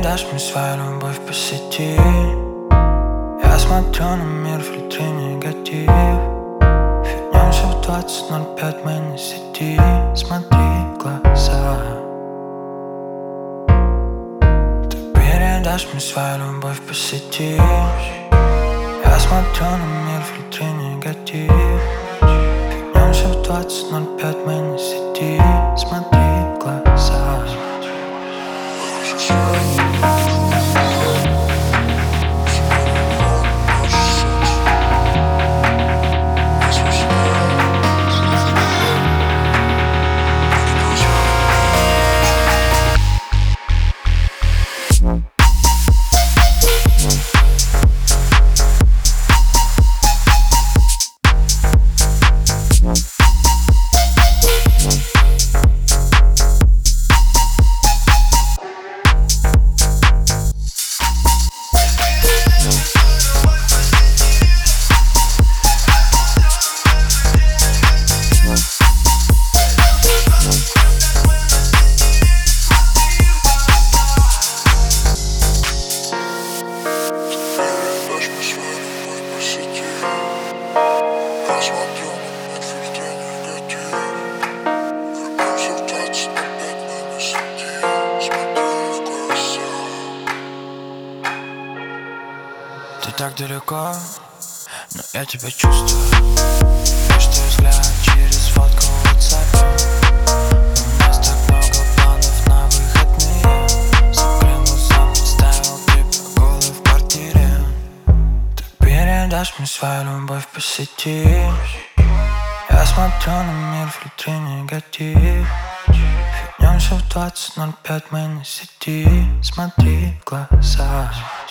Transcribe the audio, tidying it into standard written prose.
передашь мне свою любовь по сети. Я смотрю на мир в фильтре негатив. Вернемся в 20:05, мы на сети. Смотри в глаза. Ты передашь мне свою любовь по сети. Я смотрю на мир в фильтре негатив. Вернемся в 20:05, мы на сети. Смотри в глаза. Ты так далеко, но я тебя чувствую. Лишь твой взгляд через фотку в WhatsApp. У нас так много планов на выходные. Закрыл глаза, представил тебя голый в квартире. Ты передашь мне свою любовь по сети. Я смотрю на мир в фильтре негатив. Вернемся в 20:05, мы на сети. Смотри в глаза.